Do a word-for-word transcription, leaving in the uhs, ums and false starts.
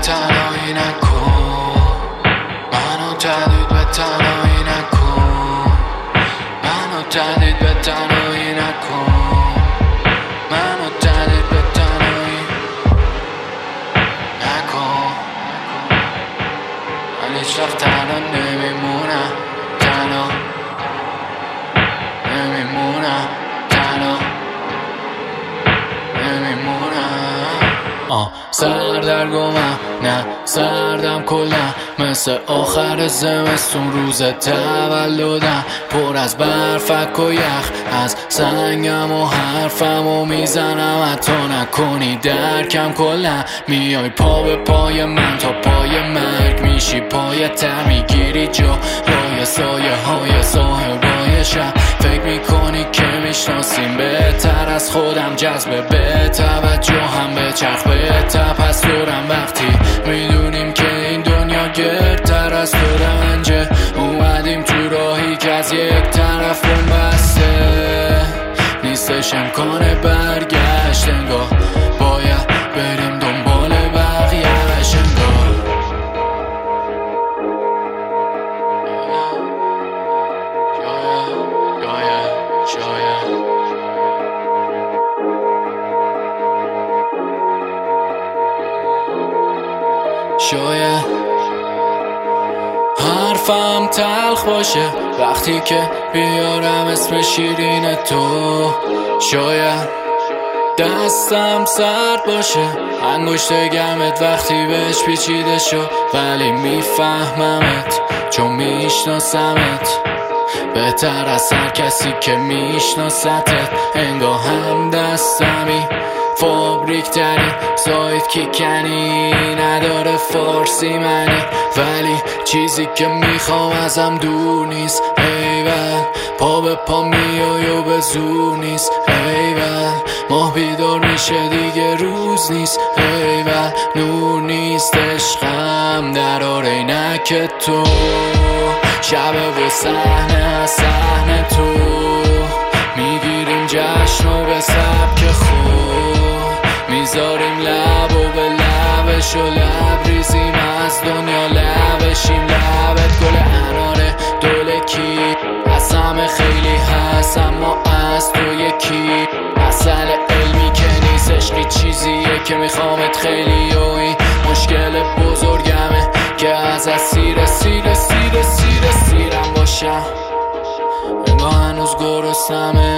تنهایی نکن، منو جدید به تنهایی نکن، منو جدید به تنهایی نکن، منو جدید به تنهایی نکن. من هیچ وقت تنها نمیمونم، تنها نمیمونم، تنها نمیمونم. آه سردرگمم، نه سردم کلم، مثل آخر زمستون روز تولدم، پر از برفک و یخ، از سنگم و حرفم و میزنم، حتی نکنی درکم کلم. میای پا به پای من تا پای مرگ، میشی پای تر، میگیری جا لای سایه های صاحبای شب. فکر میکنی که میشناسیم بهتر از خودم، جذب به توجه هم به چرخ بهتر پس دورم. وقتی میدونیم که این دنیا گردتر از تو رنجه، اومدیم تو راهی که از یک طرف اون بسته نیستش امکان برگشت، انگار باید بریم دنبال بقیه‌اش. انگار شاید شاید شاید حرفم تلخ باشه وقتی که بیارم اسم شیرین تو، شاید دستم سرد باشه انگشت گرمت وقتی بهش پیچیده شد، ولی میفهممت چون میشناسمت بهتر از هر کسی که میشناستت. انگاه هم دستمی فابریک تری، سایت کی کنی نداره فارسی منی، ولی چیزی که میخوام ازم دور نیست. ایول پا به پا میای و به زور نیست. ایول ماه بیدار میشه دیگه روز نیست. ایول نور نیست عشقم در آرینک تو، شب و صحنه صحنه تو، میگیریم جشن و به سبک خود، میذاریم لب و به لبش و لبریزیم از دنیا لبشیم. لبت گل اناره دولکی، از همه خیلی هست اما از تو یکی. اصل علمی که نیست عشقی چیزیه که میخوامت خیلی و این مشکل بزرگمه که از اسیر سیر سیر سیر سیرم باشم. انگاه هنوز گرسنمه